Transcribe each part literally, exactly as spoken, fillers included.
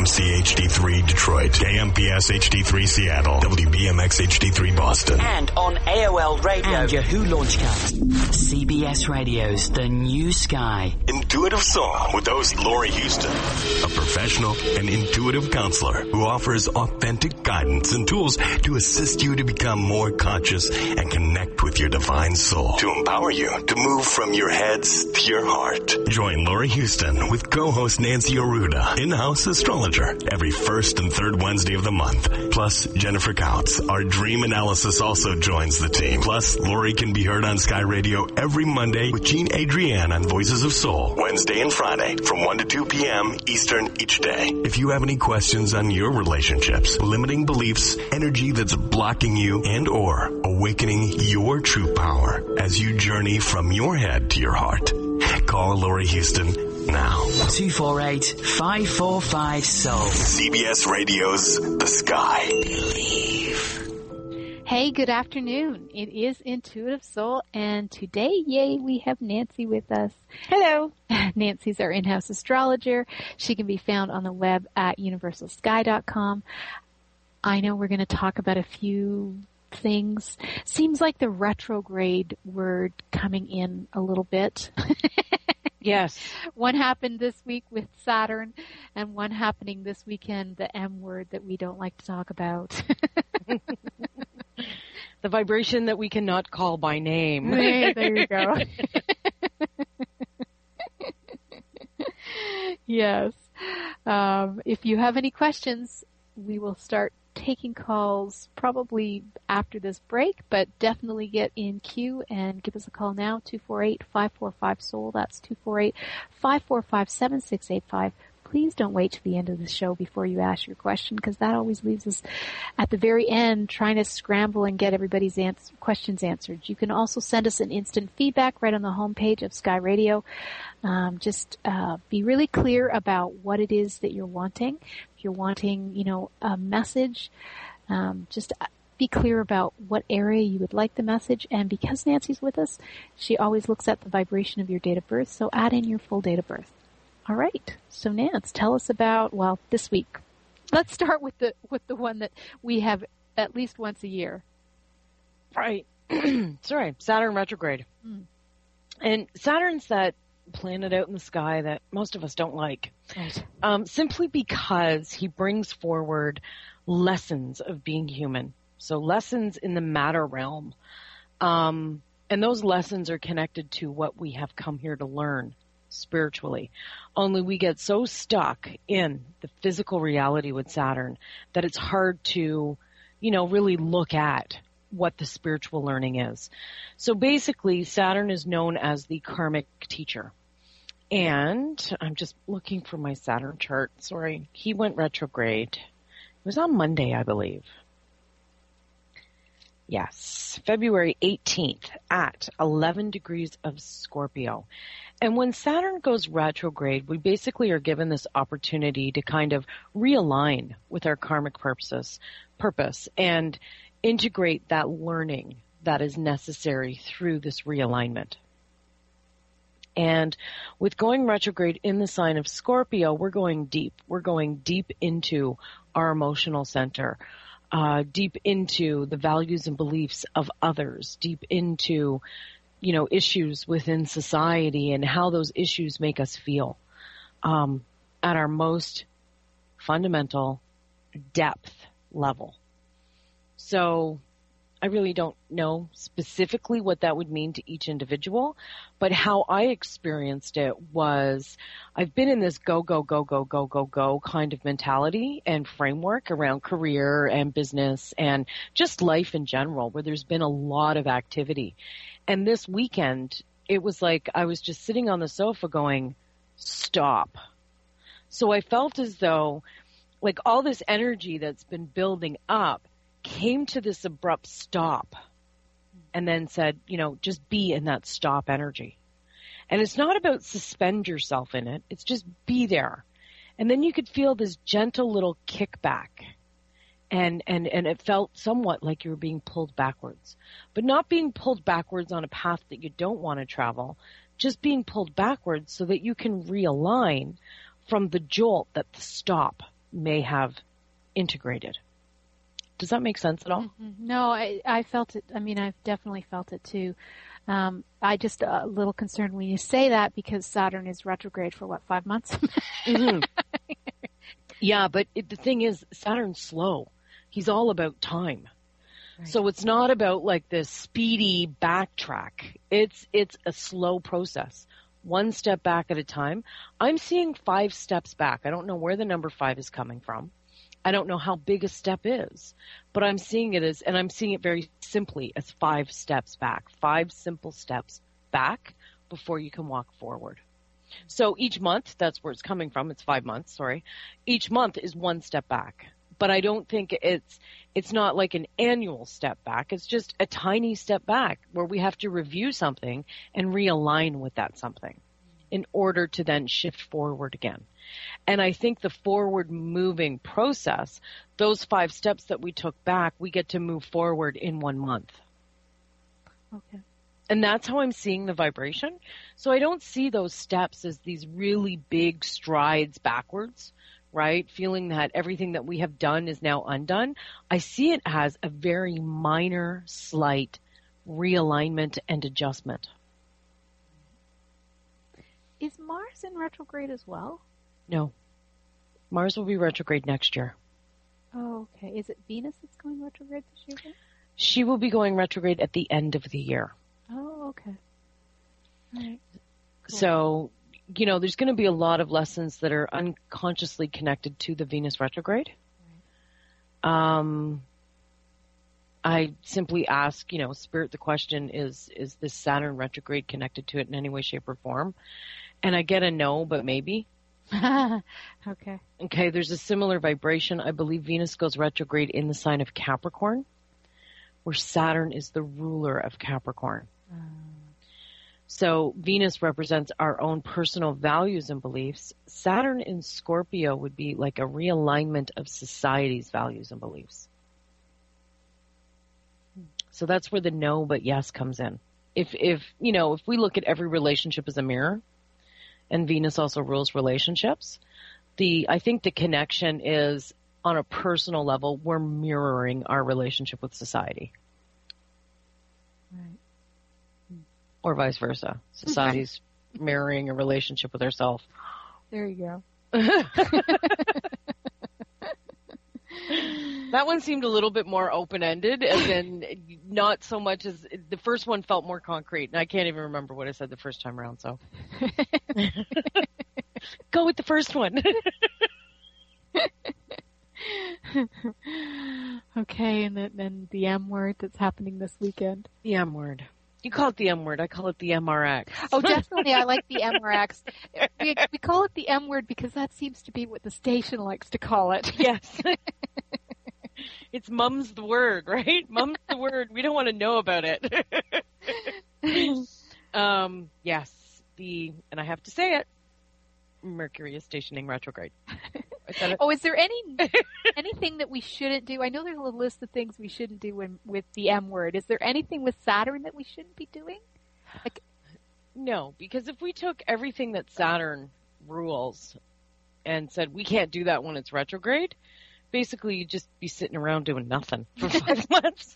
C H D three Detroit, K M P S H D three Seattle, W B M X H D three Boston. And on A O L Radio and Yahoo Launchcast. C B S Radio's The New Sky. Intuitive Soul with host Laurie Houston, a professional and intuitive counselor who offers authentic guidance and tools to assist you to become more conscious and connect with your divine soul, to empower you to move from your heads to your heart. Join Laurie Houston with co-host Nancy Aruda, in-house astrologer, every first and third Wednesday of the month. Plus, Jennifer Couts, our dream analysis, also joins the team. Plus, Laurie can be heard on Sky Radio every Monday with Jean Adrienne on Voices of Soul, Wednesday and Friday from one to two p.m. Eastern each day. If you have any questions on your relationships, limiting beliefs, energy that's blocking you, and or awakening your true power as you journey from your head to your heart, call Laurie Houston now. two four eight, five four five, S O U L. C B S Radio's The Sky. Believe. Hey, good afternoon. It is Intuitive Soul, and today, yay, we have Nancy with us. Hello. Nancy's our in-house astrologer. She can be found on the web at universal sky dot com. I know we're going to talk about a few things. Seems like the retrograde word coming in a little bit. Yes. One happened this week with Saturn, and one happening this weekend, the M word that we don't like to talk about. The vibration that we cannot call by name. Hey, there you go. Yes. Um, if you have any questions, we will start taking calls probably after this break, but definitely get in queue and give us a call now, two four eight, five four five, S O U L. That's two four eight, five four five, seven six eight five. Please don't wait to the end of the show before you ask your question, because that always leaves us at the very end trying to scramble and get everybody's ans- questions answered. You can also send us an instant feedback right on the homepage of Sky Radio. Um, just uh, be really clear about what it is that you're wanting. If you're wanting, you know, a message, um, just be clear about what area you would like the message. And because Nancy's with us, she always looks at the vibration of your date of birth, so add in your full date of birth. All right. So Nance, tell us about, well, this week. Let's start with the with the one that we have at least once a year. Right. Sorry, Saturn retrograde. Mm. And Saturn's that planet out in the sky that most of us don't like. Right. Um, simply because he brings forward lessons of being human. So lessons in the matter realm. Um, and those lessons are connected to what we have come here to learn spiritually. Only we get so stuck in the physical reality with Saturn that it's hard to, you know, really look at what the spiritual learning is. So basically, Saturn is known as the karmic teacher. And I'm just looking for my Saturn chart. Sorry, he went retrograde. It was on Monday, I believe. Yes, February eighteenth at eleven degrees of Scorpio. And when Saturn goes retrograde, we basically are given this opportunity to kind of realign with our karmic purposes, purpose and integrate that learning that is necessary through this realignment. And with going retrograde in the sign of Scorpio, we're going deep. We're going deep into our emotional center, uh, deep into the values and beliefs of others, deep into you know, issues within society and how those issues make us feel um, at our most fundamental depth level. So I really don't know specifically what that would mean to each individual, but how I experienced it was I've been in this go, go, go, go, go, go, go kind of mentality and framework around career and business and just life in general, where there's been a lot of activity. And this weekend, it was like I was just sitting on the sofa going, stop. So I felt as though like all this energy that's been building up came to this abrupt stop and then said, you know, just be in that stop energy. And it's not about suspend yourself in it. It's just be there. And then you could feel this gentle little kickback. And, and, and it felt somewhat like you were being pulled backwards, but not being pulled backwards on a path that you don't want to travel, just being pulled backwards so that you can realign from the jolt that the stop may have integrated. Does that make sense at all? Mm-hmm. No, I, I felt it. I mean, I've definitely felt it too. Um, I just a little concerned when you say that because Saturn is retrograde for what, five months? Mm-hmm. Yeah, but it, the thing is, Saturn's slow. He's all about time. Right. So it's not about like this speedy backtrack. It's it's a slow process. One step back at a time. I'm seeing five steps back. I don't know where the number five is coming from. I don't know how big a step is, but I'm seeing it as, and I'm seeing it very simply as five steps back, five simple steps back before you can walk forward. So each month, that's where it's coming from. It's five months, sorry. Each month is one step back, but I don't think it's, it's not like an annual step back. It's just a tiny step back where we have to review something and realign with that something in order to then shift forward again. And I think the forward moving process, those five steps that we took back, we get to move forward in one month. Okay. And that's how I'm seeing the vibration. So I don't see those steps as these really big strides backwards, right? Feeling that everything that we have done is now undone. I see it as a very minor, slight realignment and adjustment. Is Mars in retrograde as well? No. Mars will be retrograde next year. Oh, okay. Is it Venus that's going retrograde this year then? She will be going retrograde at the end of the year. Oh, okay. All right. Cool. So, you know, there's going to be a lot of lessons that are unconsciously connected to the Venus retrograde. Right. Um, I simply ask, you know, Spirit, the question is, is this Saturn retrograde connected to it in any way, shape, or form? And I get a no, but maybe. Okay. Okay, there's a similar vibration. I believe Venus goes retrograde in the sign of Capricorn, where Saturn is the ruler of Capricorn. Um. So Venus represents our own personal values and beliefs. Saturn in Scorpio would be like a realignment of society's values and beliefs. So that's where the no but yes comes in. If, if, you know, if we look at every relationship as a mirror, and Venus also rules relationships, the, I think the connection is on a personal level, we're mirroring our relationship with society. Right. Or vice versa. Society's mirroring a relationship with herself. There you go. That one seemed a little bit more open-ended, as in not so much as the first one felt more concrete, and I can't even remember what I said the first time around. So go with the first one. Okay, and then, then the M word that's happening this weekend. The M word. You call it the M word. I call it the M R X. Oh, definitely. I like the M R X. We, we call it the M word because that seems to be what the station likes to call it. Yes. It's mum's the word, right? Mum's the word. We don't want to know about it. um, yes. The, and I have to say it, Mercury is stationing retrograde. Oh, is there any anything that we shouldn't do? I know there's a list of things we shouldn't do when, with the M word. Is there anything with Saturn that we shouldn't be doing? Like, no, because if we took everything that Saturn rules and said we can't do that when it's retrograde, basically you'd just be sitting around doing nothing for five months.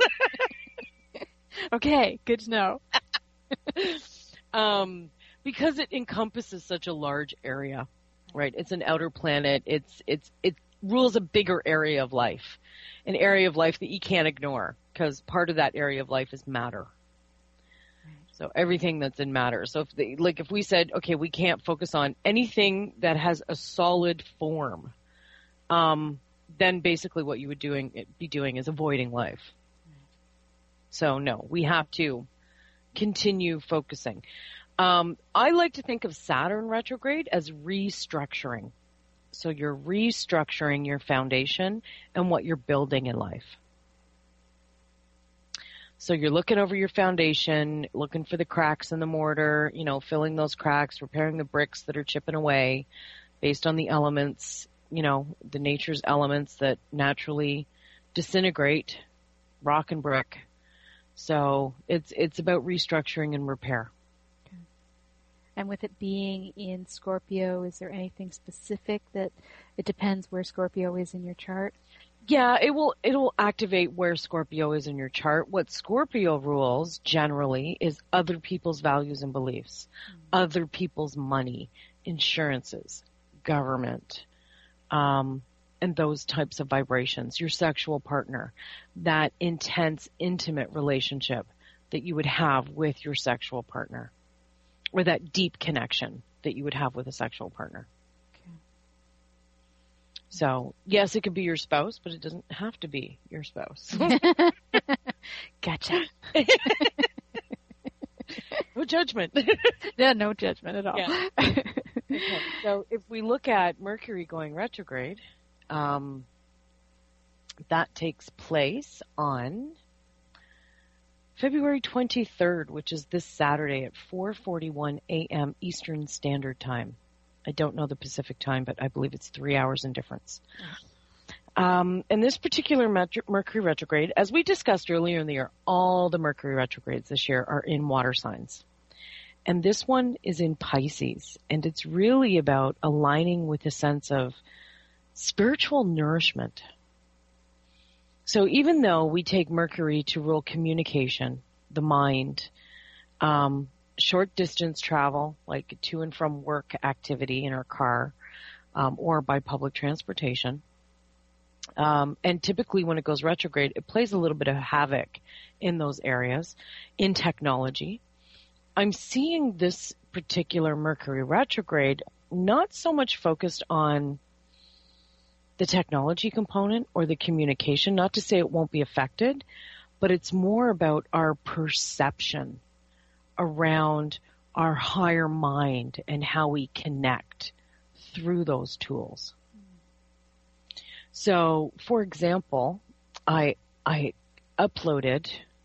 Okay, good to know. um, because it encompasses such a large area. Right, it's an outer planet. It's it's it rules a bigger area of life, an area of life that you can't ignore because part of that area of life is matter. Right. So everything that's in matter. So if they, like if we said, okay, we can't focus on anything that has a solid form, um, then basically what you would doing be doing is avoiding life. Right. So no, we have to continue focusing. Um, I like to think of Saturn retrograde as restructuring. So you're restructuring your foundation and what you're building in life. So you're looking over your foundation, looking for the cracks in the mortar, you know, filling those cracks, repairing the bricks that are chipping away based on the elements, you know, the nature's elements that naturally disintegrate, rock and brick. So it's, it's about restructuring and repair. And with it being in Scorpio, is there anything specific that it depends where Scorpio is in your chart. Yeah, it will, it'll activate where Scorpio is in your chart. What Scorpio rules generally is other people's values and beliefs, mm-hmm. other people's money, insurances, government, um, and those types of vibrations, your sexual partner, that intense, intimate relationship that you would have with your sexual partner, or that deep connection that you would have with a sexual partner. Okay. So, yes, it could be your spouse, but it doesn't have to be your spouse. Gotcha. No judgment. Yeah, no judgment at all. Yeah. Okay. So if we look at Mercury going retrograde, um, that takes place on February twenty-third, which is this Saturday at four forty-one a.m. Eastern Standard Time. I don't know the Pacific time, but I believe it's three hours in difference. Um, and this particular Mercury retrograde, as we discussed earlier in the year, all the Mercury retrogrades this year are in water signs. And this one is in Pisces, and it's really about aligning with a sense of spiritual nourishment. So even though we take Mercury to rule communication, the mind, um, short distance travel, like to and from work activity in our car, um, or by public transportation, um, and typically when it goes retrograde, it plays a little bit of havoc in those areas, in technology. I'm seeing this particular Mercury retrograde not so much focused on the technology component or the communication, not to say it won't be affected, but it's more about our perception around our higher mind and how we connect through those tools. So, for example, I I uploaded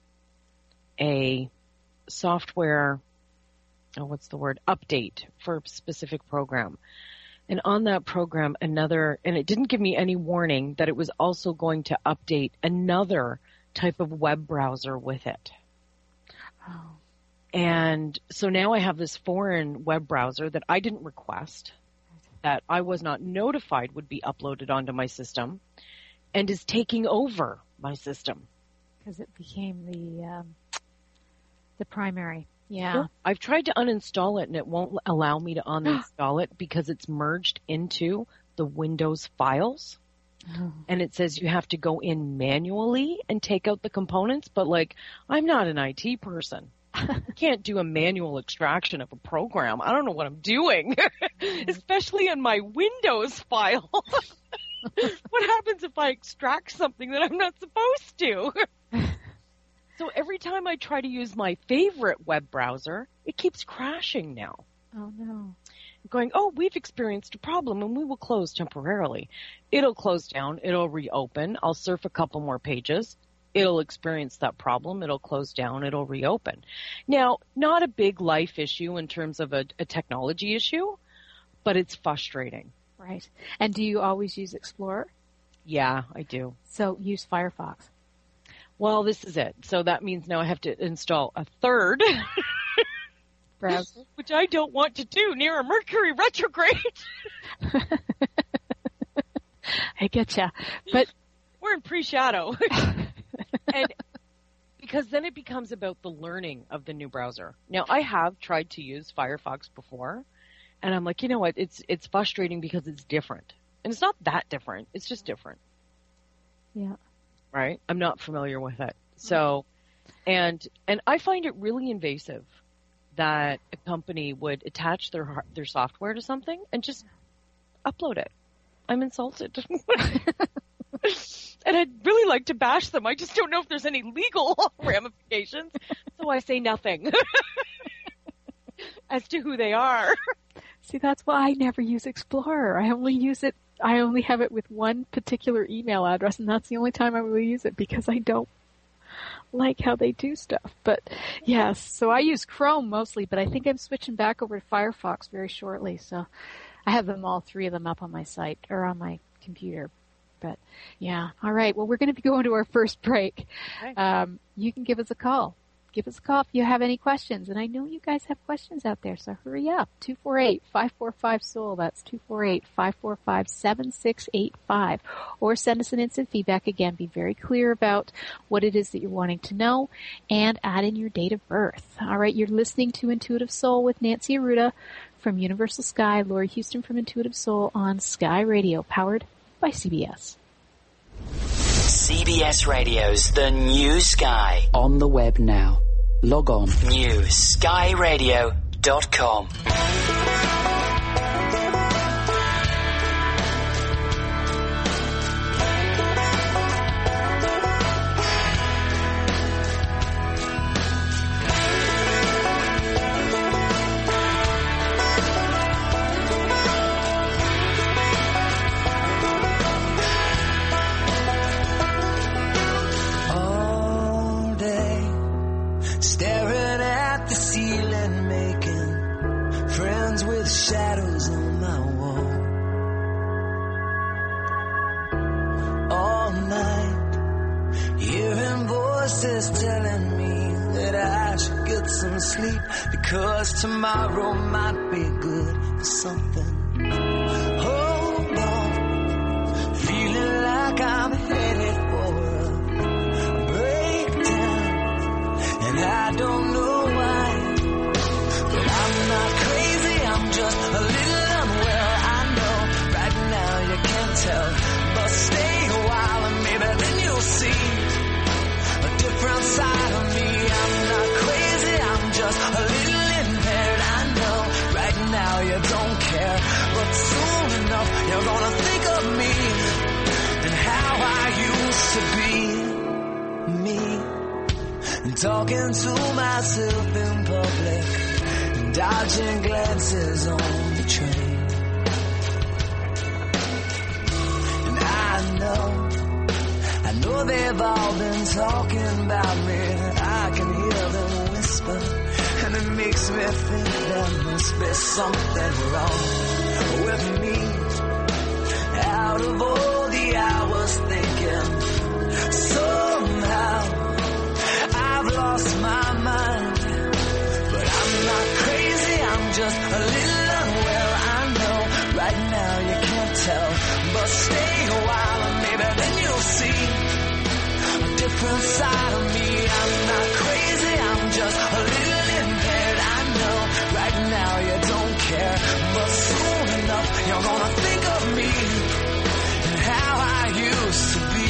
a software, oh, what's the word, update for a specific program. And on that program, another, and it didn't give me any warning that it was also going to update another type of web browser with it. Oh. And so now I have this foreign web browser that I didn't request, that I was not notified would be uploaded onto my system, and is taking over my system. Because it became the um, the primary. Yeah. Well, I've tried to uninstall it and it won't allow me to uninstall it because it's merged into the Windows files. Oh. And it says you have to go in manually and take out the components, but like, I'm not an I T person. I can't do a manual extraction of a program. I don't know what I'm doing, especially in my Windows file. What happens if I extract something that I'm not supposed to? So every time I try to use my favorite web browser, it keeps crashing now. Oh, no. Going, oh, we've experienced a problem and we will close temporarily. It'll close down. It'll reopen. I'll surf a couple more pages. It'll experience that problem. It'll close down. It'll reopen. Now, not a big life issue in terms of a, a technology issue, but it's frustrating. Right. And do you always use Explorer? Yeah, I do. So use Firefox. Well, this is it. So that means now I have to install a third browser, which I don't want to do near a Mercury retrograde. I getcha. But we're in pre-shadow. And because then it becomes about the learning of the new browser. Now, I have tried to use Firefox before, and I'm like, you know what? It's it's frustrating because it's different. And it's not that different. It's just different. Yeah. Right? I'm not familiar with it. So, and and I find it really invasive that a company would attach their their software to something and just upload it. I'm insulted. And I'd really like to bash them. I just don't know if there's any legal ramifications, so I say nothing as to who they are. See, that's why I never use Explorer. I only use it I only have it with one particular email address, and that's the only time I really use it because I don't like how they do stuff. But yes, so I use Chrome mostly, but I think I'm switching back over to Firefox very shortly. So I have them all three of them up on my site or on my computer. But yeah, all right. Well, we're going to be going to our first break. Okay. Um, you can give us a call. give us a call if you have any questions. And I know you guys have questions out there, so hurry up. two four eight, five four five, S O U L. That's two four eight, five four five, seven six eight five. Or send us an instant feedback. Again, be very clear about what it is that you're wanting to know and add in your date of birth. All right, you're listening to Intuitive Soul with Nancy Arruda from Universal Sky, Laurie Houston from Intuitive Soul on Sky Radio, powered by C B S. C B S Radio's The New Sky. On the web now. Log on. new sky radio dot com. Shadows on my wall all night, hearing voices telling me that I should get some sleep because tomorrow might be good for something. Hold on, feeling like I'm headed for a breakdown, and I don't know why, but I'm not crazy. I'm just a little unwell, I know, right now you can't tell, but stay a while and maybe then you'll see a different side of me. I'm not crazy, I'm just a little impaired, I know, right now you don't care, but soon enough you're gonna think of me and how I used to be me, and talking to myself in public, dodging glances on the train. And I know, I know they've all been talking about me. I can hear them whisper, and it makes me think there must be something wrong with me. Out of all the hours thinking, somehow I've lost my mind. I'm not crazy, I'm just a little unwell, I know, right now you can't tell, but stay a while and maybe then you'll see a different side of me. I'm not crazy, I'm just a little impaired, I know, right now you don't care, but soon enough you're gonna think of me and how I used to be.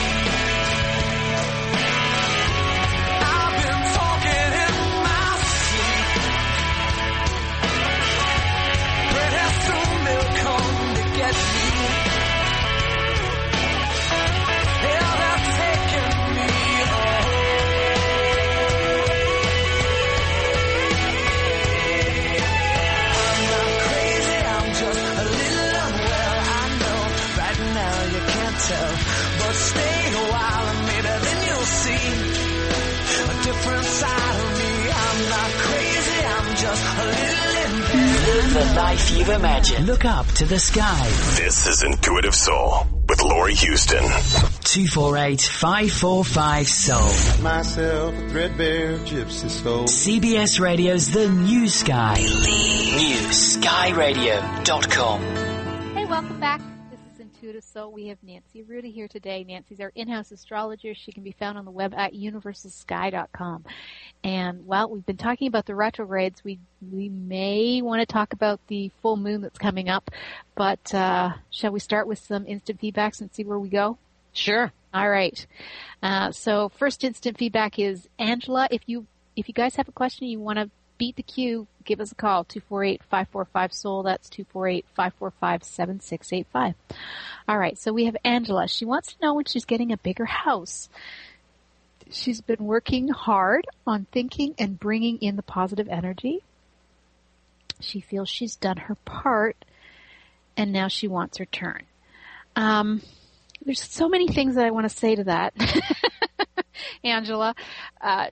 But stay a while and maybe then you'll see a different side of me. I'm not crazy, I'm just a little impaired. Live the life you've imagined. Look up to the sky. This is Intuitive Soul with Laurie Houston. two four eight, five four five, S O U L. Myself a threadbare gypsy soul. C B S Radio's The New Sky. new sky radio dot com. Hey, welcome back. Intuitive Soul. We have Nancy Arruda here today. Nancy's our in-house astrologer. She can be found on the web at universal sky dot com. And while we've been talking about the retrogrades, we we may want to talk about the full moon that's coming up. But uh, shall we start with some instant feedbacks and see where we go? Sure. All right. Uh, so first instant feedback is Angela. If you if you guys have a question you want to beat the queue, give us a call, two four eight, five four five, S O U L. That's two four eight, five four five, seven six eight five. All right, so we have Angela. She wants to know when she's getting a bigger house. She's been working hard on thinking and bringing in the positive energy. She feels she's done her part, and now she wants her turn. Um, there's so many things that I want to say to that, Angela. Uh,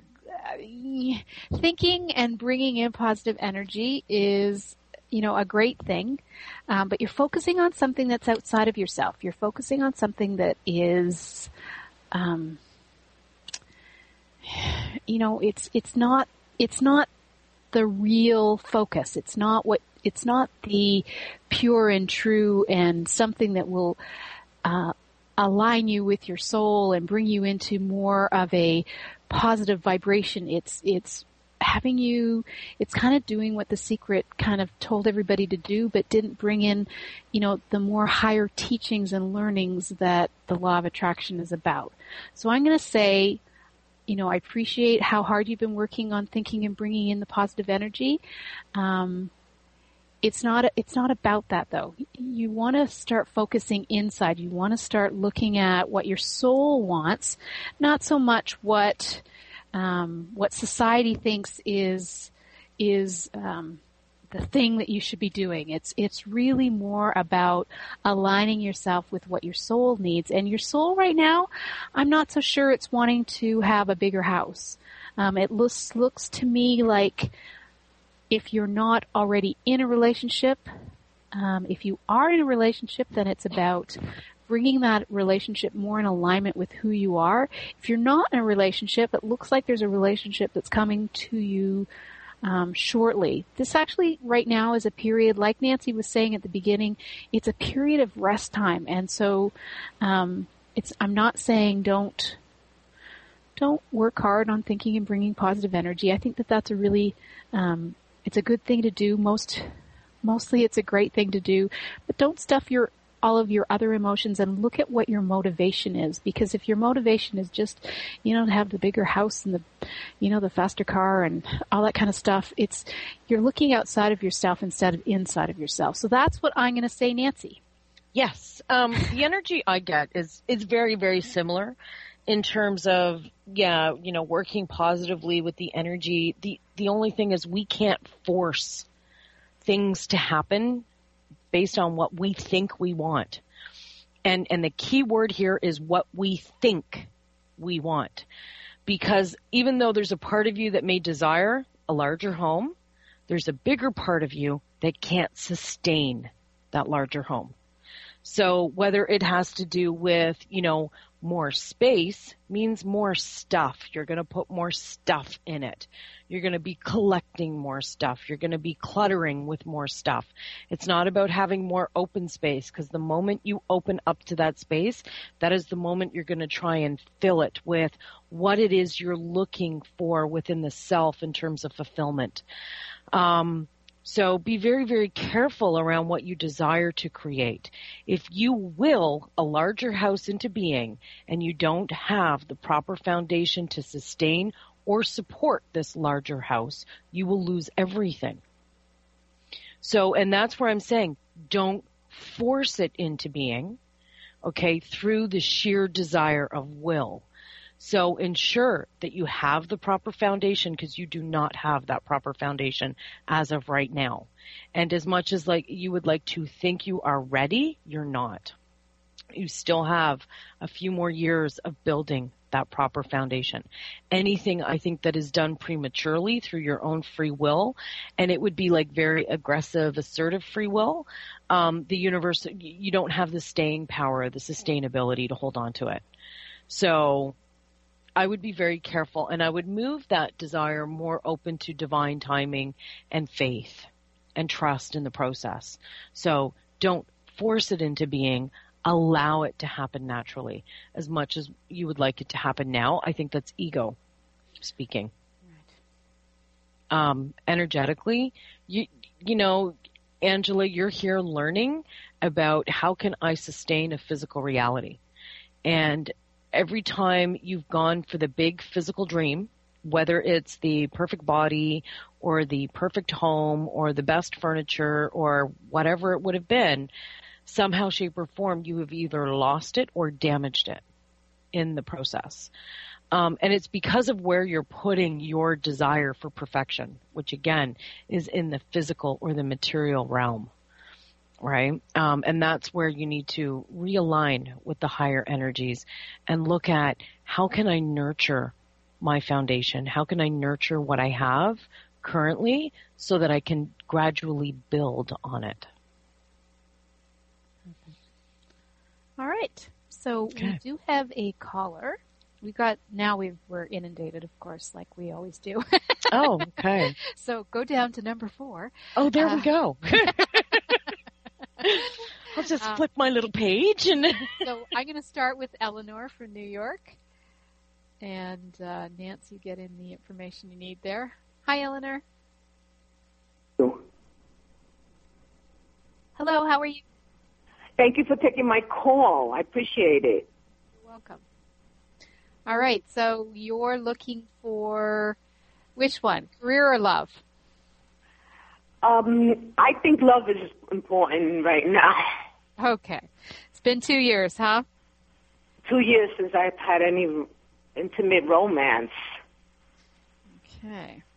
thinking and bringing in positive energy is, you know, a great thing, um, but you're focusing on something that's outside of yourself. You're focusing on something that is, um, you know, it's, it's not, it's not the real focus. It's not what, it's not the pure and true and something that will, uh, align you with your soul and bring you into more of a positive vibration. It's, it's having you, it's kind of doing what The Secret kind of told everybody to do, but didn't bring in, you know, the more higher teachings and learnings that the law of attraction is about. So I'm going to say, you know, I appreciate how hard you've been working on thinking and bringing in the positive energy. Um, It's not, it's not about that though. You want to start focusing inside. You want to start looking at what your soul wants, not so much what, um, what society thinks is, is, um, the thing that you should be doing. It's, it's really more about aligning yourself with what your soul needs. And your soul right now, I'm not so sure it's wanting to have a bigger house. Um, it looks, looks to me like, if you're not already in a relationship, um, if you are in a relationship, then it's about bringing that relationship more in alignment with who you are. If you're not in a relationship, it looks like there's a relationship that's coming to you um, shortly. This actually right now is a period, like Nancy was saying at the beginning, it's a period of rest time. And so um, it's. I'm not saying don't don't work hard on thinking and bringing positive energy. I think that that's a really um, It's a good thing to do. Most, mostly it's a great thing to do, but don't stuff your, all of your other emotions and look at what your motivation is. Because if your motivation is just, you know, to have the bigger house and the, you know, the faster car and all that kind of stuff, it's, you're looking outside of yourself instead of inside of yourself. So that's what I'm going to say, Nancy. Yes. Um, the energy I get is, is very, very similar. In terms of, yeah, you know, working positively with the energy, the, the only thing is we can't force things to happen based on what we think we want. And, and the key word here is what we think we want. Because even though there's a part of you that may desire a larger home, there's a bigger part of you that can't sustain that larger home. So whether it has to do with, you know, more space means more stuff. You're going to put more stuff in it. You're going to be collecting more stuff. You're going to be cluttering with more stuff. It's not about having more open space, because the moment you open up to that space, that is the moment you're going to try and fill it with what it is you're looking for within the self in terms of fulfillment. Um, So be very, very careful around what you desire to create. If you will a larger house into being and you don't have the proper foundation to sustain or support this larger house, you will lose everything. So, and that's where I'm saying, don't force it into being, okay, through the sheer desire of will. So ensure that you have the proper foundation, because you do not have that proper foundation as of right now. And as much as like you would like to think you are ready, you're not. You still have a few more years of building that proper foundation. Anything I think that is done prematurely through your own free will, and it would be like very aggressive, assertive free will, um, the universe, you don't have the staying power, the sustainability to hold on to it. So I would be very careful, and I would move that desire more open to divine timing and faith and trust in the process. So don't force it into being. Allow it to happen naturally as much as you would like it to happen now. I think that's ego speaking. Right. Um, energetically, you, you know, Angela, you're here learning about how can I sustain a physical reality. And every time you've gone for the big physical dream, whether it's the perfect body or the perfect home or the best furniture or whatever it would have been, somehow, shape, or form, you have either lost it or damaged it in the process. Um, and it's because of where you're putting your desire for perfection, which again is in the physical or the material realm, right? Um, and that's where you need to realign with the higher energies and look at how can I nurture my foundation? How can I nurture what I have currently so that I can gradually build on it? All right. So okay. we do have a caller. we got, now we've, we're inundated, of course, like we always do. Oh, okay. So go down to number four. Oh, there uh, we go. I'll just um, flip my little page. and. So I'm going to start with Eleanor from New York. And uh, Nancy, get in the information you need there. Hi, Eleanor. Hello, how are you? Thank you for taking my call. I appreciate it. You're welcome. All right, so you're looking for which one, career or love? Um, I think love is important right now. Okay. It's been two years, huh? Two years since I've had any intimate romance. Okay.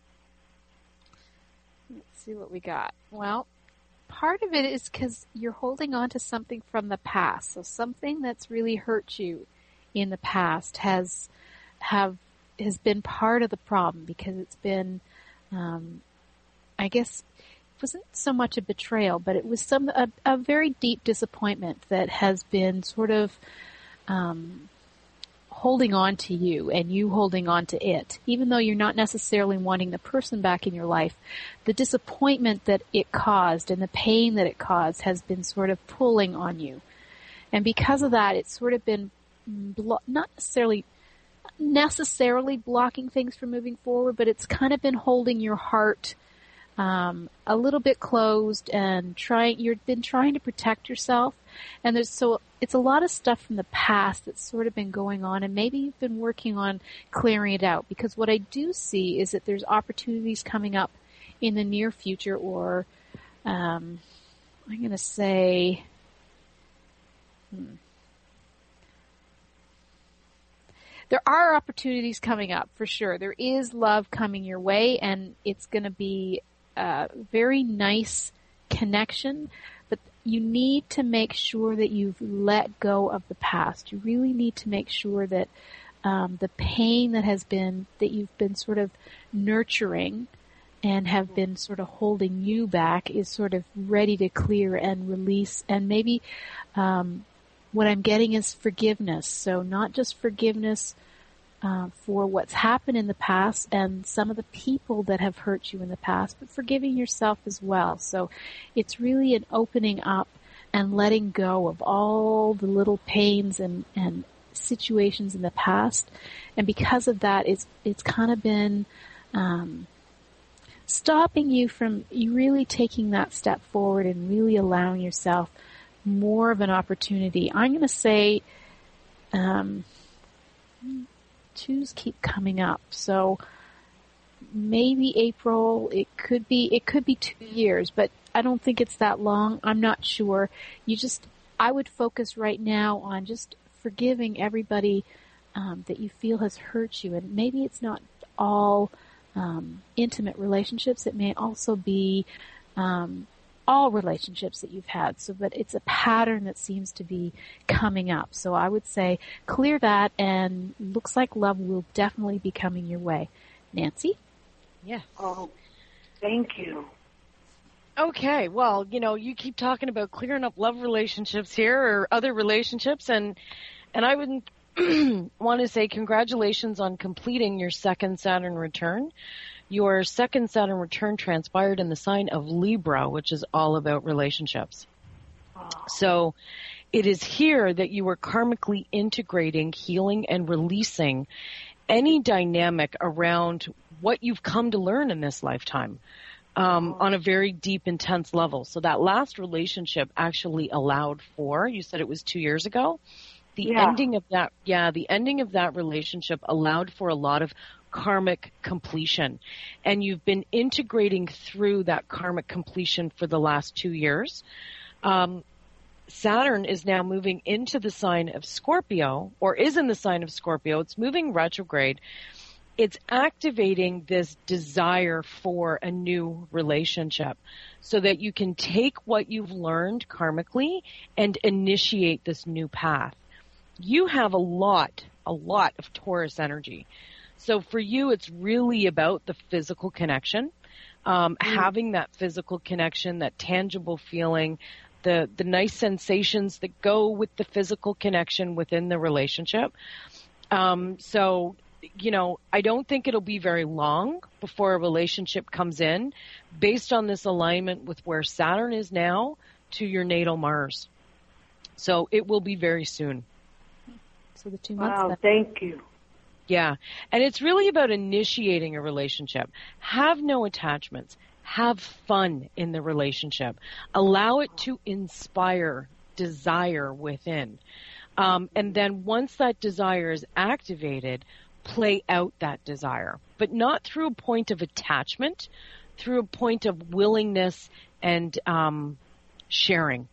Let's see what we got. Well, part of it is because you're holding on to something from the past. So something that's really hurt you in the past has have has been part of the problem, because it's been, um, I guess, it wasn't so much a betrayal, but it was some a, a very deep disappointment that has been sort of um, holding on to you, and you holding on to it. Even though you're not necessarily wanting the person back in your life, the disappointment that it caused and the pain that it caused has been sort of pulling on you. And because of that, it's sort of been blo- not necessarily necessarily blocking things from moving forward, but it's kind of been holding your heart um, a little bit closed, and trying. You've been trying to protect yourself, and there's so it's a lot of stuff from the past that's sort of been going on, and maybe you've been working on clearing it out. Because what I do see is that there's opportunities coming up in the near future, or um, I'm going to say. Hmm, There are opportunities coming up, for sure. There is love coming your way, and it's going to be a very nice connection, but you need to make sure that you've let go of the past. You really need to make sure that um, the pain that has been, that you've been sort of nurturing and have been sort of holding you back, is sort of ready to clear and release. And maybe um, what I'm getting is forgiveness. So not just forgiveness uh, for what's happened in the past and some of the people that have hurt you in the past, but forgiving yourself as well. So it's really an opening up and letting go of all the little pains and, and situations in the past. And because of that, it's, it's kind of been um, stopping you from you really taking that step forward and really allowing yourself more of an opportunity. I'm going to say um, twos keep coming up, so maybe April. It could be it could be two years, but I don't think it's that long. I'm not sure. You just I would focus right now on just forgiving everybody um, that you feel has hurt you, and maybe it's not all um, intimate relationships. It may also be um, all relationships that you've had. So, but it's a pattern that seems to be coming up. So I would say clear that, and looks like love will definitely be coming your way. Nancy? Yeah. Oh, thank you. Okay, well, you know, you keep talking about clearing up love relationships here or other relationships, and and I would want to say congratulations on completing your second Saturn return. Your second Saturn return transpired in the sign of Libra, which is all about relationships. Oh. So it is here that you are karmically integrating, healing, and releasing any dynamic around what you've come to learn in this lifetime um, oh. on a very deep, intense level. So that last relationship actually allowed for, you said it was two years ago, the yeah. ending of that, yeah, the ending of that relationship allowed for a lot of karmic completion. And you've been integrating through that karmic completion for the last two years. Um, Saturn is now moving into the sign of Scorpio, or is in the sign of Scorpio. It's moving retrograde. It's activating this desire for a new relationship so that you can take what you've learned karmically and initiate this new path. You have a lot, a lot of Taurus energy. So for you, it's really about the physical connection, um, mm. having that physical connection, that tangible feeling, the, the nice sensations that go with the physical connection within the relationship. Um, so, you know, I don't think it'll be very long before a relationship comes in based on this alignment with where Saturn is now to your natal Mars. So it will be very soon. So the two months. Wow, then. thank you. Yeah. And it's really about initiating a relationship. Have no attachments. Have fun in the relationship. Allow it to inspire desire within. Um, and then once that desire is activated, play out that desire. But not through a point of attachment, through a point of willingness and um, sharing.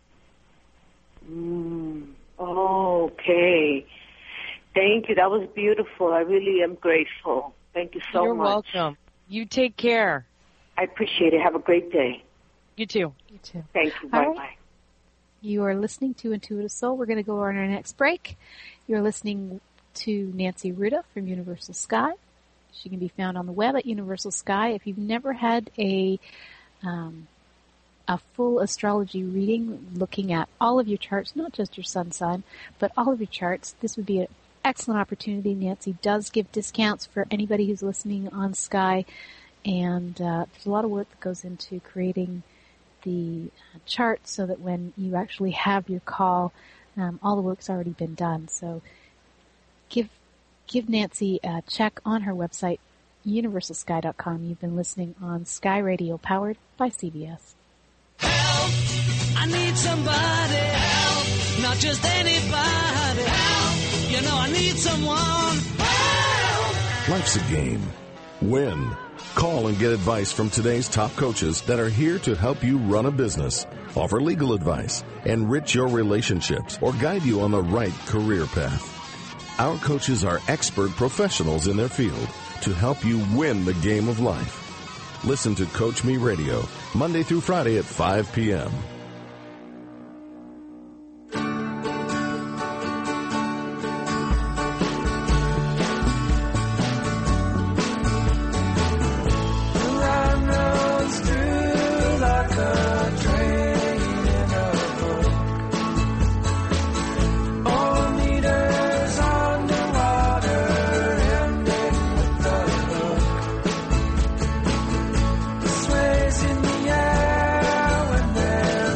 Mm, okay. Thank you. That was beautiful. I really am grateful. Thank you so You're much. You're welcome. You take care. I appreciate it. Have a great day. You too. You too. Thank you. All Bye-bye. right. You are listening to Intuitive Soul. We're going to go on our next break. You're listening to Nancy Ruda from Universal Sky. She can be found on the web at Universal Sky. If you've never had a um, a full astrology reading looking at all of your charts, not just your sun sign, but all of your charts, this would be an excellent opportunity. Nancy does give discounts for anybody who's listening on Sky, and uh, there's a lot of work that goes into creating the chart so that when you actually have your call, um, all the work's already been done. So give give Nancy a check on her website, universal sky dot com. You've been listening on Sky Radio, powered by C B S. Help! I need somebody. Help! Not just anybody. Help! You know I need someone. Help! Life's a game. Win. Call and get advice from today's top coaches that are here to help you run a business, offer legal advice, enrich your relationships, or guide you on the right career path. Our coaches are expert professionals in their field to help you win the game of life. Listen to Coach Me Radio, Monday through Friday at five p.m. Sways in the air when they're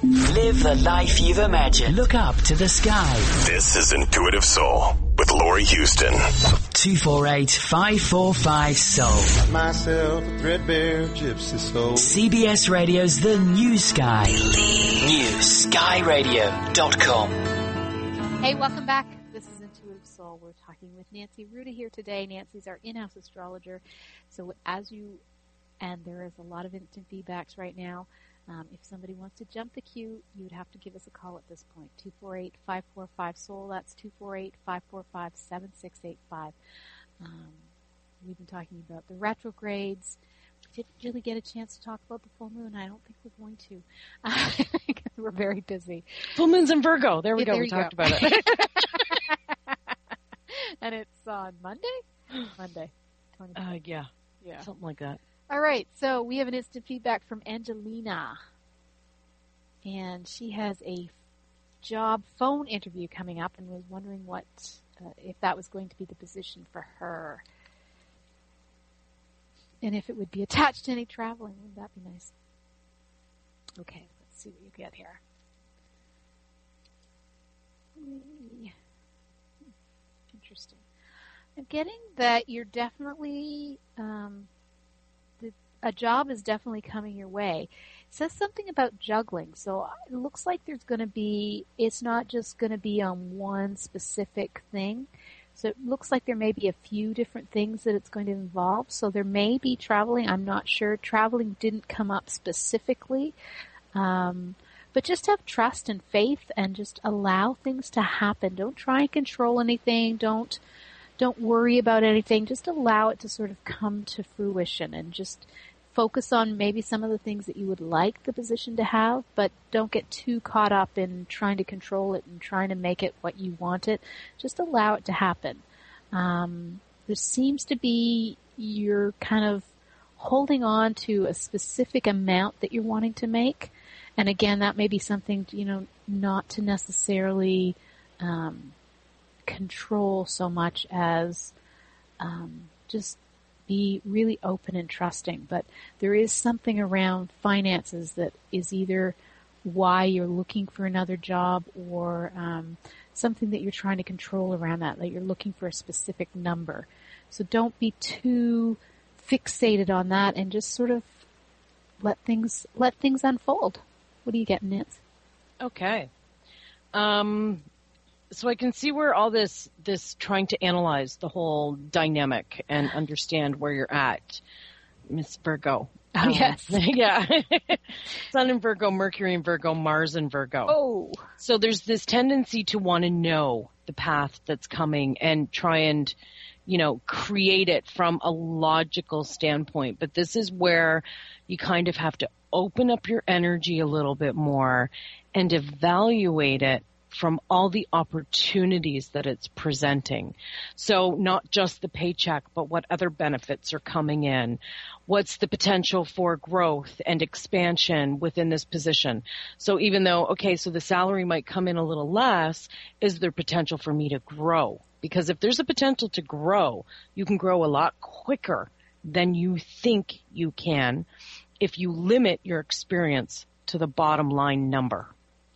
Live the life you've imagined. Look up to the sky. This is Intuitive Soul with Laurie Houston. two four eight, five four five, soul. Myself a threadbare gypsy soul. C B S Radio's The New Sky. New Sky Radio dot com. Hey, welcome back. This is Intuitive Soul. We're talking with Nancy Ruda here today. Nancy's our in-house astrologer. So as you, and there is a lot of instant feedbacks right now. Um, if somebody wants to jump the queue, you would have to give us a call at this point. two four eight, five four five, soul. That's two four eight, five four five, seven six eight five. Um, we've been talking about the retrogrades. We didn't really get a chance to talk about the full moon. I don't think we're going to. Uh, because we're very busy. Full moon's in Virgo. There we yeah, go. We talked go. about it. And it's on Monday? Monday. Uh, yeah. Yeah. Something like that. All right, so we have an instant feedback from Angelina, and she has a job phone interview coming up and was wondering what, uh, if that was going to be the position for her, and if it would be attached to any traveling. Wouldn't that be nice? Okay, let's see what you get here. Interesting. I'm getting that you're definitely... Um, a job is definitely coming your way. It says something about juggling. So it looks like there's going to be, it's not just going to be on one specific thing. So it looks like there may be a few different things that it's going to involve. So there may be traveling. I'm not sure. Traveling didn't come up specifically. Um, but just have trust and faith and just allow things to happen. Don't try and control anything. Don't, don't worry about anything. Just allow it to sort of come to fruition and just focus on maybe some of the things that you would like the position to have, but don't get too caught up in trying to control it and trying to make it what you want it. Just allow it to happen. Um, there seems to be you're kind of holding on to a specific amount that you're wanting to make. And again, that may be something, you know, not to necessarily um, control so much as um, just be really open and trusting. But there is something around finances that is either why you're looking for another job or um, something that you're trying to control around that, that you're looking for a specific number. So don't be too fixated on that and just sort of let things let things unfold. What do you get, Nancy? Okay. Um, so I can see where all this, this trying to analyze the whole dynamic and understand where you're at, Miss Virgo. Oh, um, yes. Yeah. Sun in Virgo, Mercury in Virgo, Mars in Virgo. Oh. So there's this tendency to want to know the path that's coming and try and, you know, create it from a logical standpoint. But this is where you kind of have to open up your energy a little bit more and evaluate it from all the opportunities that it's presenting. So not just the paycheck, but what other benefits are coming in. What's the potential for growth and expansion within this position? So even though, okay, so the salary might come in a little less, is there potential for me to grow? Because if there's a potential to grow, you can grow a lot quicker than you think you can if you limit your experience to the bottom line number.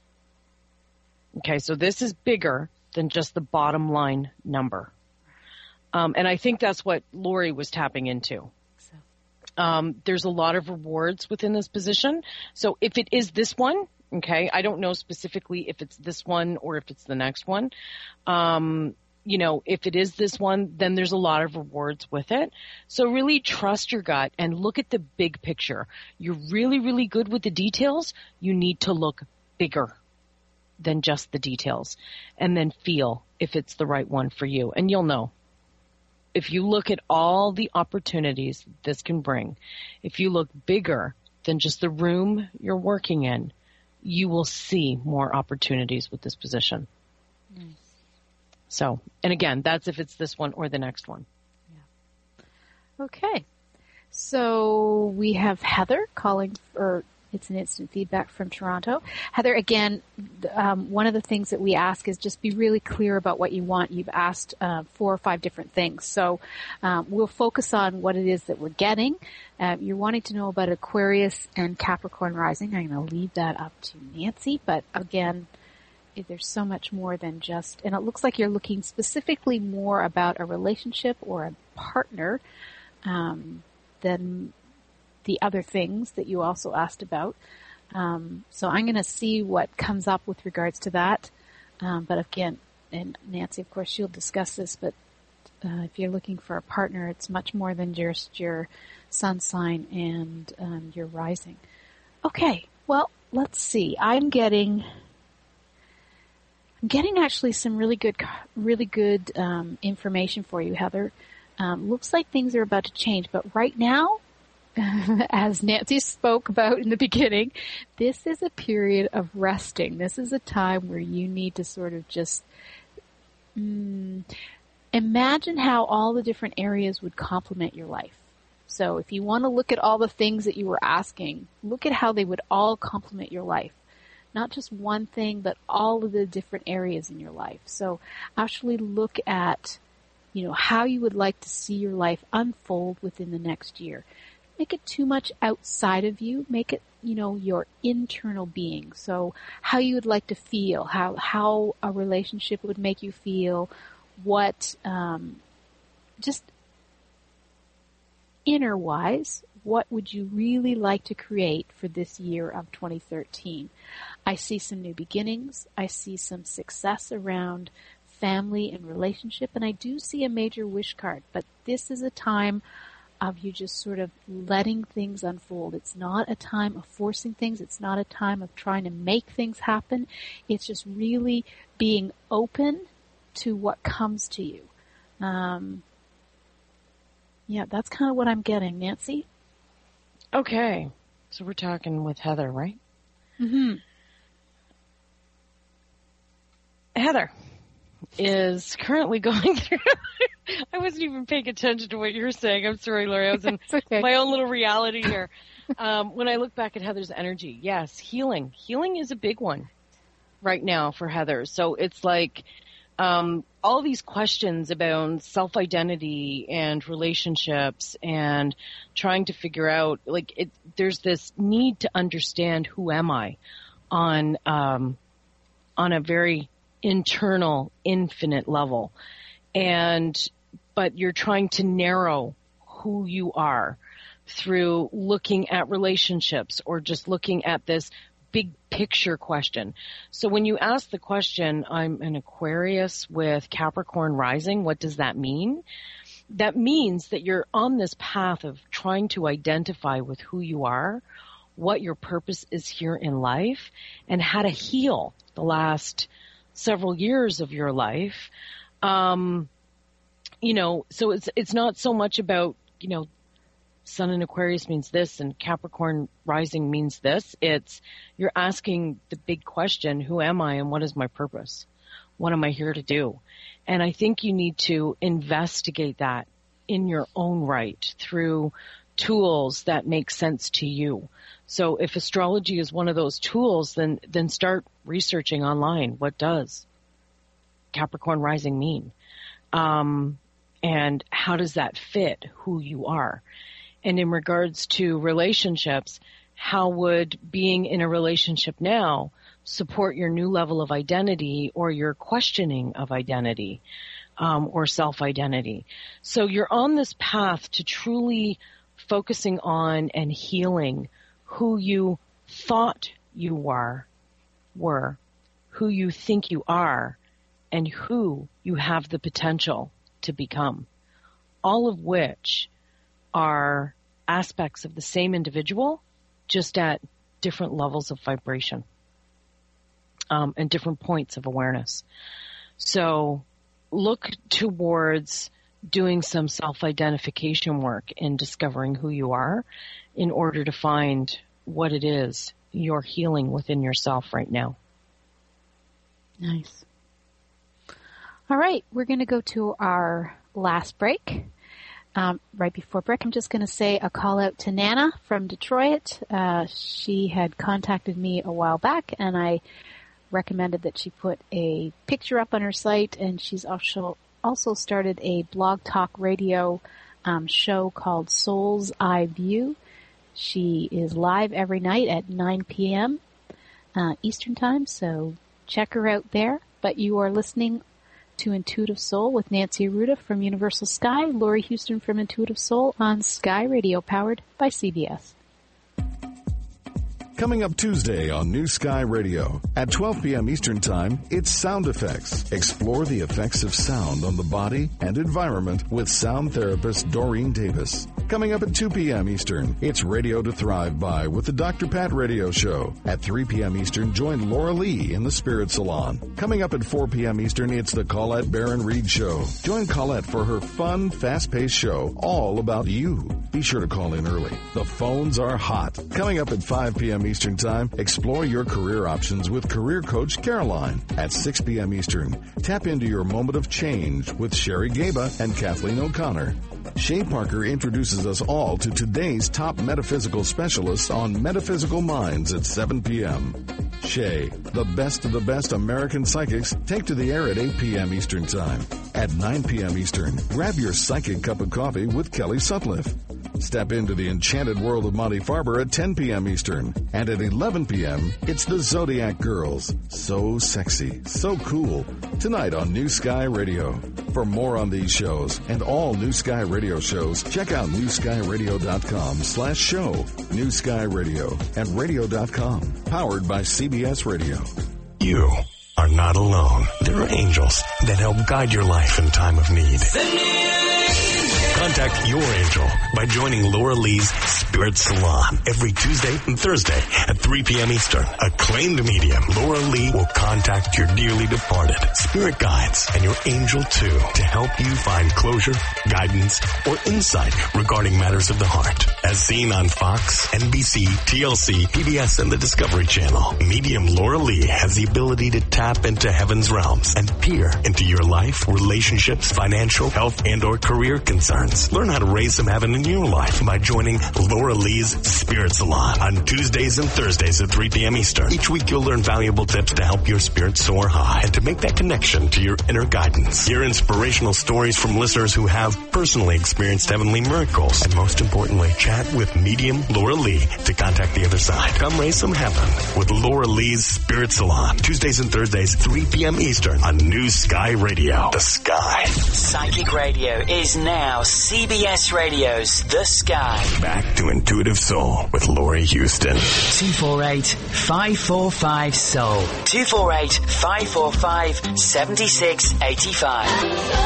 Okay, so this is bigger than just the bottom line number. Um, and I think that's what Lori was tapping into. Um, there's a lot of rewards within this position. So if it is this one, okay, I don't know specifically if it's this one or if it's the next one. Um, you know, if it is this one, then there's a lot of rewards with it. So really trust your gut and look at the big picture. You're really, really good with the details. You need to look bigger than just the details and then feel if it's the right one for you. And you'll know. If you look at all the opportunities this can bring, if you look bigger than just the room you're working in, you will see more opportunities with this position. Nice. So, and again, that's if it's this one or the next one. Yeah. Okay. So we have Heather calling, or It's an instant feedback from Toronto. Heather, again, um, one of the things that we ask is just be really clear about what you want. You've asked uh, four or five different things. So um, we'll focus on what it is that we're getting. Uh, you're wanting to know about Aquarius and Capricorn rising. I'm going to leave that up to Nancy. But again, there's so much more than just, and it looks like you're looking specifically more about a relationship or a partner um, than the other things that you also asked about. Um, so I'm going to see what comes up with regards to that. Um, but again, and Nancy, of course, she'll discuss this, but uh, if you're looking for a partner, it's much more than just your sun sign and um, your rising. Okay, well, let's see. I'm getting... I'm getting actually some really good, really good um, information for you, Heather. Um, looks like things are about to change, but right now, as Nancy spoke about in the beginning, this is a period of resting. This is a time where you need to sort of just mm, imagine how all the different areas would complement your life. So if you want to look at all the things that you were asking, look at how they would all complement your life. Not just one thing, but all of the different areas in your life. So actually look at, you know, how you would like to see your life unfold within the next year. Make it too much outside of you. Make it, you know, your internal being. So how you would like to feel, how, how a relationship would make you feel, what, um, just inner-wise, what would you really like to create for this year of twenty thirteen? I see some new beginnings. I see some success around family and relationship, and I do see a major wish card. But this is a time of you just sort of letting things unfold. It's not a time of forcing things. It's not a time of trying to make things happen. It's just really being open to what comes to you. Um, yeah, that's kind of what I'm getting. Nancy? Okay. So we're talking with Heather, right? Mm-hmm. Heather is currently going through... I wasn't even paying attention to what you were saying. I'm sorry, Lori. I was in okay. my own little reality here. Um, when I look back at Heather's energy, yes, healing. Healing is a big one right now for Heather. So it's like um, all these questions about self-identity and relationships and trying to figure out, like, it, there's this need to understand who am I on um, on a very internal, infinite level. And but you're trying to narrow who you are through looking at relationships or just looking at this big picture question. So when you ask the question, I'm an Aquarius with Capricorn rising, what does that mean? That means that you're on this path of trying to identify with who you are, what your purpose is here in life, and how to heal the last several years of your life. Um, you know, so it's, it's not so much about, you know, Sun in Aquarius means this and Capricorn rising means this. It's, you're asking the big question, who am I and what is my purpose? What am I here to do? And I think you need to investigate that in your own right through tools that make sense to you. So if astrology is one of those tools, then, then start researching online. What does Capricorn rising mean? Um, and how does that fit who you are? And in regards to relationships, how would being in a relationship now support your new level of identity or your questioning of identity, um, or self-identity? So you're on this path to truly focusing on and healing who you thought you were, were, who you think you are, and who you have the potential to become, all of which are aspects of the same individual, just at different levels of vibration, um, and different points of awareness. So look towards doing some self-identification work and discovering who you are in order to find what it is you're healing within yourself right now. Nice. All right, we're going to go to our last break. Um, right before break, I'm just going to say a call out to Nana from Detroit. Uh, she had contacted me a while back, and I recommended that she put a picture up on her site, and she's also also started a blog talk radio um, show called Soul's Eye View. She is live every night at nine p.m. Uh, Eastern Time, so check her out there. But you are listening to Intuitive Soul with Nancy Arruda from Universal Sky, Laurie Houston from Intuitive Soul on Sky Radio, powered by C B S. Coming up Tuesday on New Sky Radio at twelve p.m. Eastern Time, it's Sound Effects. Explore the effects of sound on the body and environment with sound therapist Doreen Davis. Coming up at two p.m. Eastern, it's Radio to Thrive By with the Doctor Pat Radio Show. At three p.m. Eastern, join Laura Lee in the Spirit Salon. Coming up at four p.m. Eastern, it's the Colette Baron Reed Show. Join Colette for her fun, fast-paced show all about you. Be sure to call in early. The phones are hot. Coming up at five p.m. Eastern Time, explore your career options with career coach Caroline. At six p.m. Eastern, tap into your moment of change with Sherry Gaba and Kathleen O'Connor. Shay Parker introduces us all to today's top metaphysical specialists on Metaphysical Minds at seven p.m. Shay, the best of the best American psychics, take to the air at eight p.m. Eastern Time. At nine p.m. Eastern, grab your psychic cup of coffee with Kelly Sutcliffe. Step into the enchanted world of Monty Farber at ten p.m. Eastern. And at eleven p.m., it's the Zodiac Girls. So sexy, so cool. Tonight on New Sky Radio. For more on these shows and all New Sky Radio shows, check out newskyradio.com slash show. New Sky Radio and radio dot com. Powered by C B S Radio. You are not alone. There are angels that help guide your life in time of need. Contact your angel by joining Laura Lee's Spirit Salon every Tuesday and Thursday at three p.m. Eastern. Acclaimed medium Laura Lee will contact your dearly departed spirit guides and your angel too to help you find closure, guidance, or insight regarding matters of the heart. As seen on Fox, N B C, T L C, P B S, and the Discovery Channel, medium Laura Lee has the ability to tap into heaven's realms and peer into your life, relationships, financial, health, and or career concerns. Learn how to raise some heaven in your life by joining Laura Lee's Spirit Salon on Tuesdays and Thursdays at three p.m. Eastern. Each week you'll learn valuable tips to help your spirit soar high and to make that connection to your inner guidance. Hear inspirational stories from listeners who have personally experienced heavenly miracles. And most importantly, chat with medium Laura Lee to contact the other side. Come raise some heaven with Laura Lee's Spirit Salon. Tuesdays and Thursdays, three p.m. Eastern on New Sky Radio. The Sky. Psychic Radio is now C B S Radio's The Sky. Back to Intuitive Soul with Laurie Houston. two four eight, five four five, soul. two four eight, five four five, seven six eight five.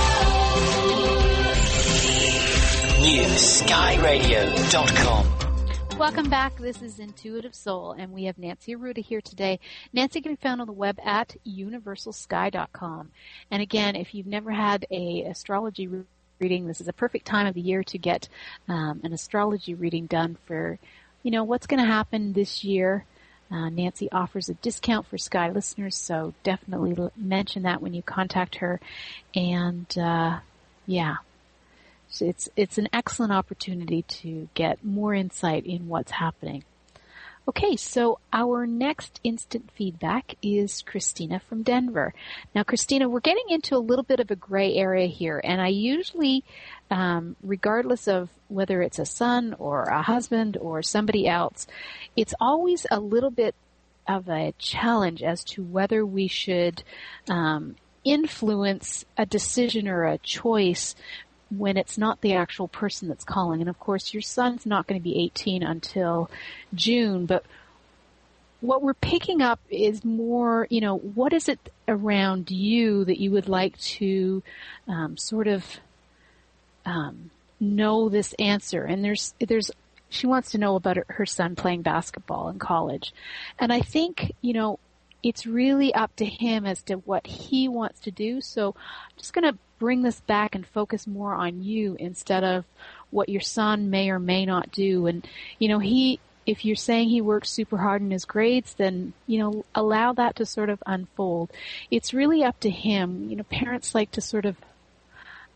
new sky radio dot com. Welcome back. This is Intuitive Soul, and we have Nancy Arruda here today. Nancy can be found on the web at universal sky dot com. And again, if you've never had a astrology reading, this is a perfect time of the year to get um, an astrology reading done for, you know, what's going to happen this year. Uh, Nancy offers a discount for Sky listeners, so definitely l- mention that when you contact her. And, uh, yeah, so it's it's an excellent opportunity to get more insight in what's happening. Okay, so our next instant feedback is Christina from Denver. Now, Christina, we're getting into a little bit of a gray area here, and I usually, um, regardless of whether it's a son or a husband or somebody else, it's always a little bit of a challenge as to whether we should um, influence a decision or a choice when it's not the actual person that's calling. And of course, your son's not going to be eighteen until June, but what we're picking up is more, you know, what is it around you that you would like to um, sort of um, know this answer? And there's, there's, she wants to know about her, her son playing basketball in college. And I think, you know, it's really up to him as to what he wants to do. So I'm just going to bring this back and focus more on you instead of what your son may or may not do. And, you know, he, if you're saying he works super hard in his grades, then, you know, allow that to sort of unfold. It's really up to him. You know, parents like to sort of um,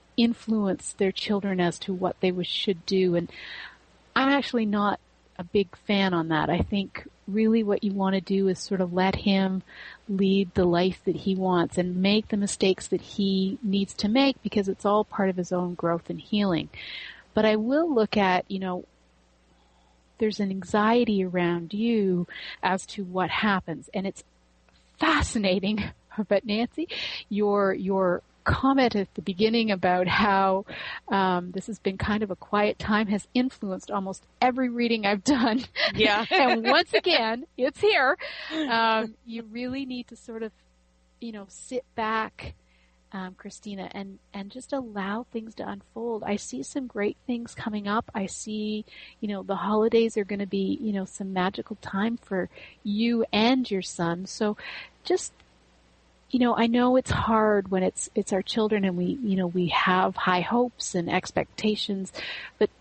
influence their children as to what they should do. And I'm actually not a big fan on that. I think really what you want to do is sort of let him lead the life that he wants and make the mistakes that he needs to make, because it's all part of his own growth and healing. But I will look at, you know, there's an anxiety around you as to what happens. And it's fascinating. But Nancy, your, your comment at the beginning about how um, this has been kind of a quiet time has influenced almost every reading I've done. Yeah. And once again, it's here. Um, you really need to sort of, you know, sit back, um, Christina, and, and just allow things to unfold. I see some great things coming up. I see, you know, the holidays are going to be, you know, some magical time for you and your son. So just, you know, I know it's hard when it's it's our children and we, you know, we have high hopes and expectations, but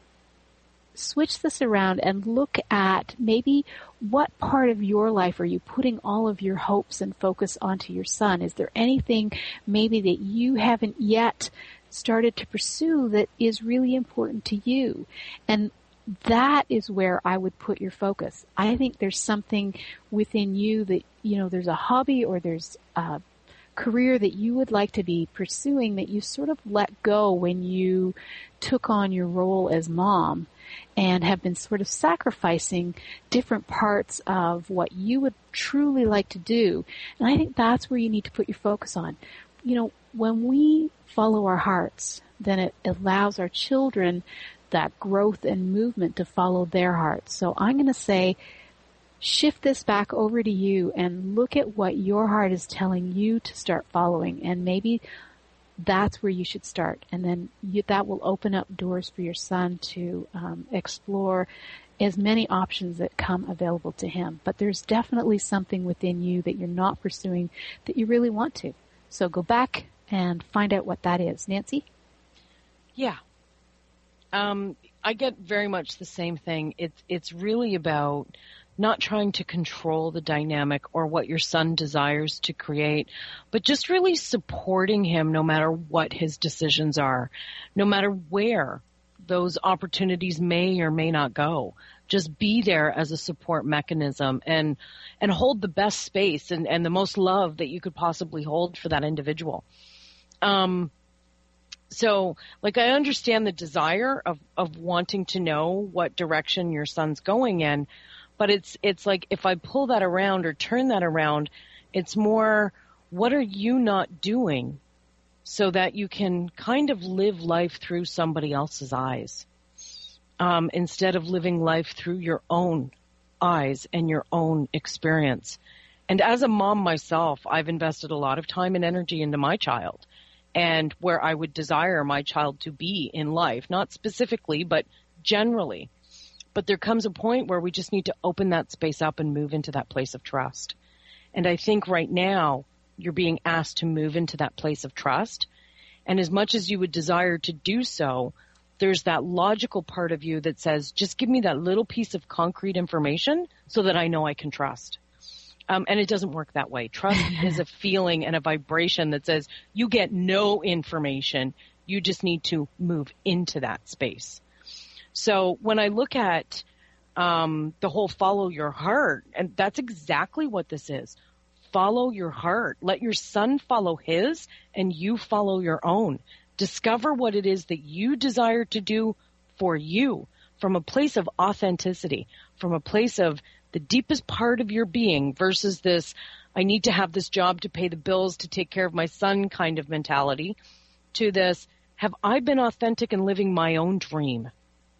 switch this around and look at maybe what part of your life are you putting all of your hopes and focus onto your son? Is there anything maybe that you haven't yet started to pursue that is really important to you? And that is where I would put your focus. I think there's something within you that, you know, there's a hobby or there's a career that you would like to be pursuing that you sort of let go when you took on your role as mom and have been sort of sacrificing different parts of what you would truly like to do. And I think that's where you need to put your focus on. You know, when we follow our hearts, then it allows our children that growth and movement to follow their hearts. So I'm going to say, shift this back over to you and look at what your heart is telling you to start following. And maybe that's where you should start. And then you, that will open up doors for your son to um, explore as many options that come available to him. But there's definitely something within you that you're not pursuing that you really want to. So go back and find out what that is. Nancy? Yeah. Um, I get very much the same thing. It's, it's really about not trying to control the dynamic or what your son desires to create, but just really supporting him no matter what his decisions are, no matter where those opportunities may or may not go. Just be there as a support mechanism and, and hold the best space and, and the most love that you could possibly hold for that individual. Um, so like I understand the desire of, of wanting to know what direction your son's going in, but it's, it's like if I pull that around or turn that around, it's more, what are you not doing so that you can kind of live life through somebody else's eyes, um, instead of living life through your own eyes and your own experience. And as a mom myself, I've invested a lot of time and energy into my child and where I would desire my child to be in life, not specifically, but generally. But there comes a point where we just need to open that space up and move into that place of trust. And I think right now you're being asked to move into that place of trust. And as much as you would desire to do so, there's that logical part of you that says, just give me that little piece of concrete information so that I know I can trust. Um, and it doesn't work that way. Trust is a feeling and a vibration that says you get no information. You just need to move into that space. So when I look at um, the whole follow your heart, and that's exactly what this is. Follow your heart. Let your son follow his, and you follow your own. Discover what it is that you desire to do for you from a place of authenticity, from a place of the deepest part of your being versus this, I need to have this job to pay the bills, to take care of my son kind of mentality, to this, have I been authentic in living my own dream?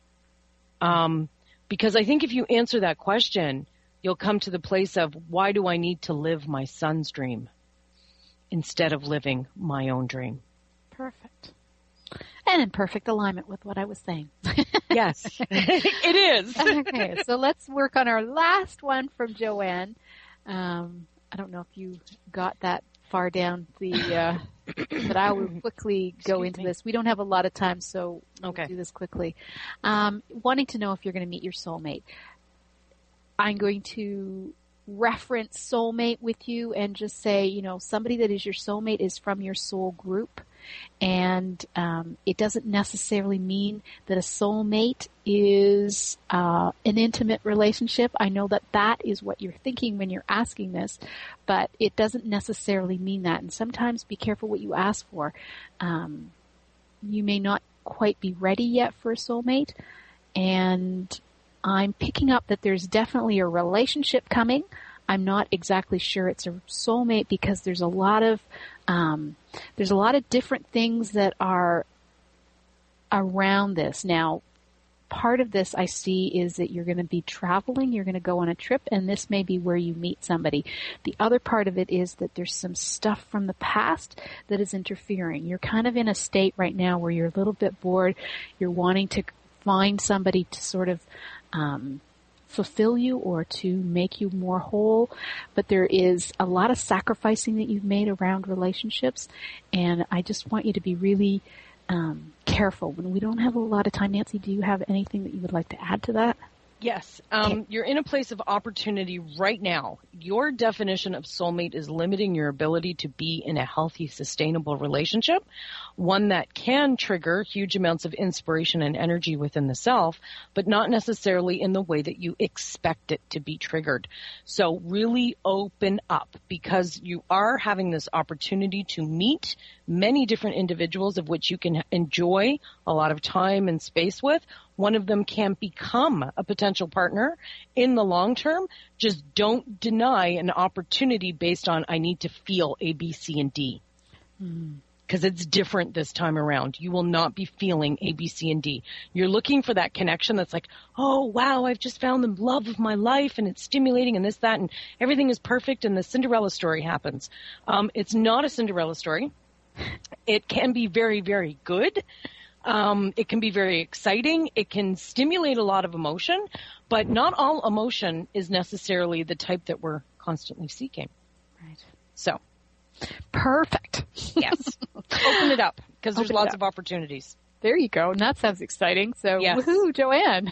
Um, because I think if you answer that question, you'll come to the place of, why do I need to live my son's dream instead of living my own dream? Perfect. And in perfect alignment with what I was saying. Yes, it is. Okay, so let's work on our last one from Joanne. Um, I don't know if you got that far down the, uh, but I will quickly go Excuse into me. this. We don't have a lot of time, so we'll Okay. do this quickly. Um, wanting to know if you're going to meet your soulmate. I'm going to reference soulmate with you and just say, you know, somebody that is your soulmate is from your soul group. And um, it doesn't necessarily mean that a soulmate is uh, an intimate relationship. I know that that is what you're thinking when you're asking this, but it doesn't necessarily mean that. And sometimes be careful what you ask for. Um, you may not quite be ready yet for a soulmate, and I'm picking up that there's definitely a relationship coming. I'm not exactly sure it's a soulmate because there's a lot of um, there's a lot of different things that are around this. Now, part of this I see is that you're going to be traveling, you're going to go on a trip, and this may be where you meet somebody. The other part of it is that there's some stuff from the past that is interfering. You're kind of in a state right now where you're a little bit bored. You're wanting to find somebody to sort of um, fulfill you or to make you more whole, but there is a lot of sacrificing that you've made around relationships, and I just want you to be really um, careful. When we don't have a lot of time, Nancy, do you have anything that you would like to add to that? Yes. Um, okay. You're in a place of opportunity right now. Your definition of soulmate is limiting your ability to be in a healthy, sustainable relationship, one that can trigger huge amounts of inspiration and energy within the self, but not necessarily in the way that you expect it to be triggered. So really open up, because you are having this opportunity to meet many different individuals of which you can enjoy a lot of time and space with. One of them can become a potential partner in the long term. Just don't deny an opportunity based on, I need to feel A, B, C, and D. Because mm. it's different this time around. You will not be feeling A, B, C, and D. You're looking for that connection that's like, oh, wow, I've just found the love of my life, and it's stimulating, and this, that, and everything is perfect, and the Cinderella story happens. Um, it's not a Cinderella story. It can be very, very good. Um, it can be very exciting. It can stimulate a lot of emotion, but not all emotion is necessarily the type that we're constantly seeking. Right. So. Perfect. Yes. Open it up, because there's lots of opportunities. There you go. And that sounds exciting. So, yes. Woohoo, Joanne.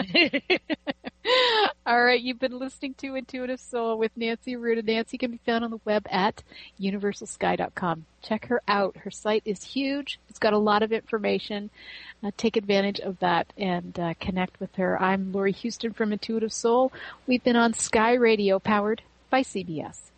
All right. You've been listening to Intuitive Soul with Nancy Arruda. Nancy can be found on the web at universal sky dot com. Check her out. Her site is huge. It's got a lot of information. Uh, take advantage of that and uh, connect with her. I'm Lori Houston from Intuitive Soul. We've been on Sky Radio, powered by C B S.